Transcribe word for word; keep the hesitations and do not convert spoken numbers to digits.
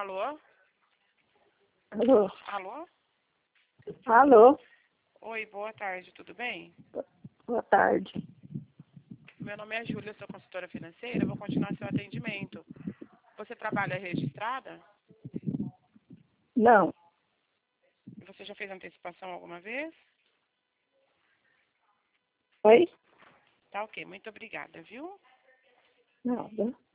Alô? Alô? Alô? Alô? Oi, boa tarde, tudo bem? Boa tarde. Meu nome é Júlia, sou consultora financeira, vou continuar seu atendimento. Você trabalha registrada? Não. Você já fez antecipação alguma vez? Oi? Tá ok, muito obrigada, viu? Nada.